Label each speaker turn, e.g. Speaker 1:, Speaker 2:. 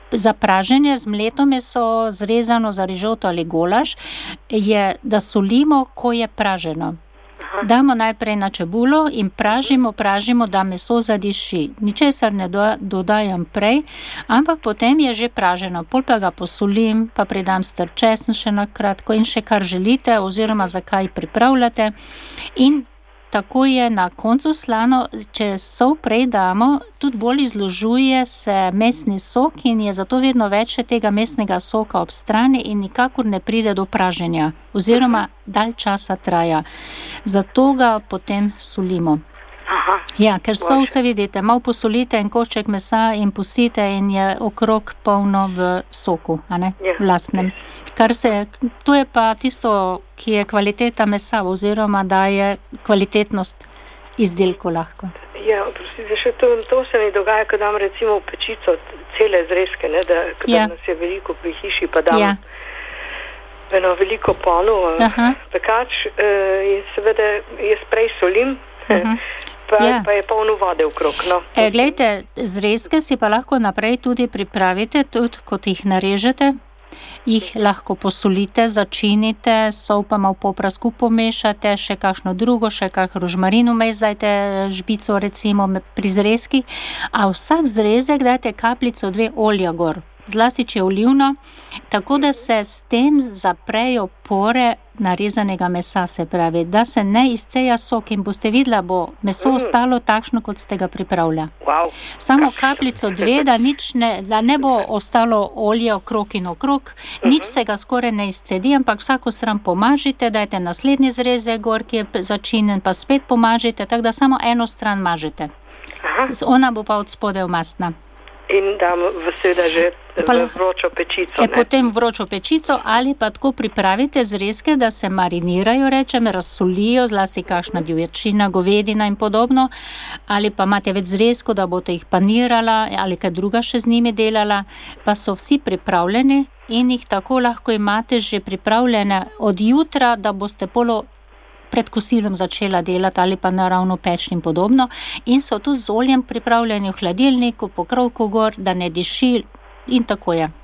Speaker 1: za praženje z mleto meso, zrezano za rižoto ali golaž, je, da solimo, ko je praženo. Damo najprej na čebulo in pražimo, da meso zadiši. Ničesar ne dodajam prej, ampak potem je že praženo. Pol pa ga posolim, pa pridam star česen še na kratko in še kar želite oziroma za kaj pripravljate. In tako je na koncu slano, če sol prej damo, tudi bolj izložuje se mesni sok in je zato vedno več tega mesnega soka ob strani in nikakor ne pride do praženja oziroma dalj časa traja. Zato ga potem solimo. Ja, ker sol se vidite, malo posolite en košček mesa in pustite in je okrog polno v soku, a ne, vlastnem. To je pa tisto, ki je kvaliteta mesa oziroma daje kvalitetnost izdelku lahko.
Speaker 2: Ja, oprostite, še to se mi dogaja, ko dam recimo v pečico cele zrezke, ne, da nas je veliko pri hiši, pa dam eno veliko polno pekač in seveda jaz prej solim, pa je polno vode okrog. No.
Speaker 1: Glejte, zrezke si pa lahko naprej tudi pripravite, tudi kot jih narežete, jih lahko posolite, začinite, sol pa malo po prasku pomešate, še kakšno drugo, še kak rožmarin vmes dajte, žbico recimo pri zrezkih, a vsak zrezek dajte kapljico 2 olja gor, zlasti če je olivno, tako da se s tem zaprejo pore narezanega mesa, se pravi, da se ne izceja sok in boste videla, bo meso ostalo takšno, kot ste ga pripravlja. Samo kapljico 2, da ne bo ostalo olje okrog in okrog, nič se ga skoraj ne izcedi, ampak vsako stran pomažite, dajte naslednji zrezek gor, ki je začinjen, pa spet pomažite, tako da samo eno stran mažete. Ona bo pa od spodaj mastna.
Speaker 2: In dam seveda že vročo pečico.
Speaker 1: Potem vročo pečico ali pa tako pripravite zrezke, da se marinirajo, rečem, razsolijo, zlasti kakšna divjačina, govedina in podobno, ali pa imate več zrezkov, da boste jih panirala ali kaj druga še z njimi delala, pa so vsi pripravljeni in jih tako lahko imate že pripravljene od jutra, da boste pred kosilom začela delati ali pa naravno peč in podobno in so tudi z oljem pripravljeni v hladilniku, pokrovku gor, da ne diši in tako je.